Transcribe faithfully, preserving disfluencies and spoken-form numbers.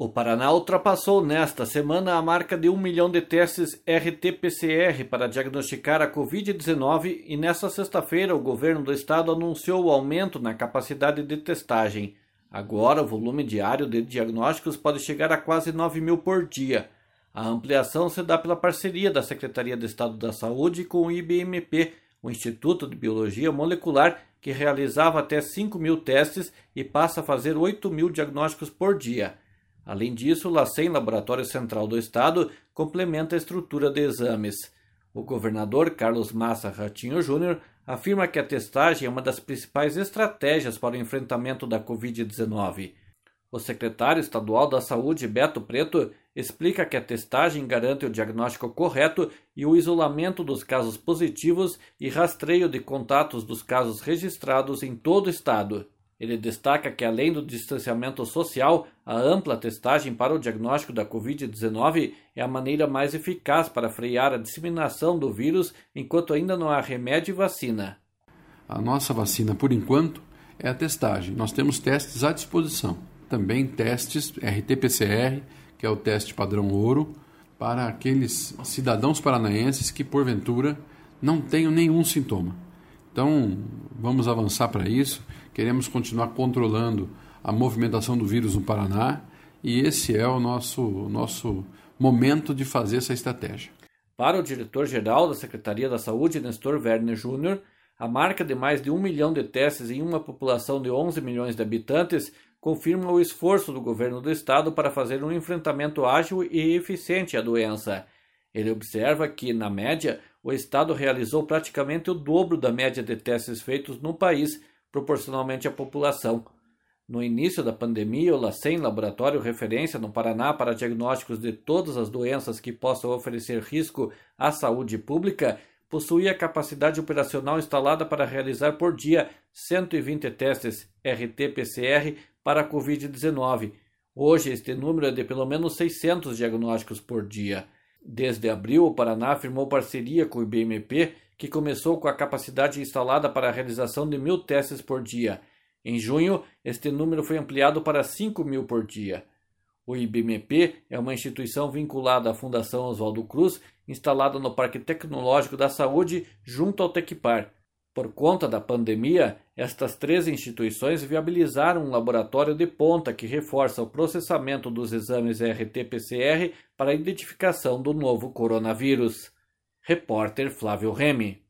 O Paraná ultrapassou nesta semana a marca de um milhão de testes R T P C R para diagnosticar a covid dezenove e nesta sexta-feira o governo do estado anunciou o aumento na capacidade de testagem. Agora o volume diário de diagnósticos pode chegar a quase nove mil por dia. A ampliação se dá pela parceria da Secretaria de Estado da Saúde com o I B M P, o Instituto de Biologia Molecular, que realizava até cinco mil testes e passa a fazer oito mil diagnósticos por dia. Além disso, o LACEN, Laboratório Central do Estado, complementa a estrutura de exames. O governador Carlos Massa Ratinho Júnior afirma que a testagem é uma das principais estratégias para o enfrentamento da covid dezenove. O secretário estadual da Saúde, Beto Preto, explica que a testagem garante o diagnóstico correto e o isolamento dos casos positivos e rastreio de contatos dos casos registrados em todo o estado. Ele destaca que, além do distanciamento social, a ampla testagem para o diagnóstico da covid dezenove é a maneira mais eficaz para frear a disseminação do vírus enquanto ainda não há remédio e vacina. A nossa vacina, por enquanto, é a testagem. Nós temos testes à disposição. Também testes R T P C R, que é o teste padrão ouro, para aqueles cidadãos paranaenses que, porventura, não tenham nenhum sintoma. Então, vamos avançar para isso. Queremos continuar controlando a movimentação do vírus no Paraná e esse é o nosso, nosso momento de fazer essa estratégia. Para o diretor-geral da Secretaria da Saúde, Nestor Werner Júnior, a marca de mais de um milhão de testes em uma população de onze milhões de habitantes confirma o esforço do governo do estado para fazer um enfrentamento ágil e eficiente à doença. Ele observa que, na média, o estado realizou praticamente o dobro da média de testes feitos no país, proporcionalmente à população. No início da pandemia, o LACEN, laboratório referência no Paraná para diagnósticos de todas as doenças que possam oferecer risco à saúde pública, possuía capacidade operacional instalada para realizar por dia cento e vinte testes R T P C R para a covid dezenove. Hoje, este número é de pelo menos seiscentos diagnósticos por dia. Desde abril, o Paraná firmou parceria com o I B M P, que começou com a capacidade instalada para a realização de mil testes por dia. Em junho, este número foi ampliado para cinco mil por dia. O I B M P é uma instituição vinculada à Fundação Oswaldo Cruz, instalada no Parque Tecnológico da Saúde, junto ao Tecpar. Por conta da pandemia, estas três instituições viabilizaram um laboratório de ponta que reforça o processamento dos exames R T P C R para a identificação do novo coronavírus. Repórter Flávio Remy.